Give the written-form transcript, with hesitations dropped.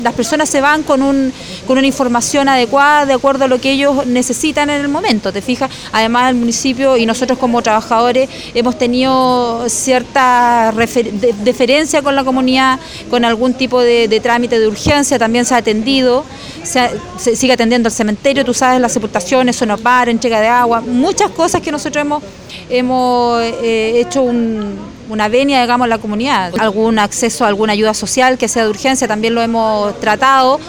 Las personas se van con una información adecuada, de acuerdo a lo que ellos necesitan en el momento, ¿te fijas? Además el municipio y nosotros como trabajadores hemos tenido cierta deferencia con la comunidad, con algún tipo de trámite de urgencia, también se ha atendido, se sigue atendiendo el cementerio, tú sabes, las sepultaciones, sonopar, entrega de agua, muchas cosas que nosotros hemos hecho una venia, digamos, a la comunidad. Algún acceso a alguna ayuda social que sea de urgencia también lo hemos tratado.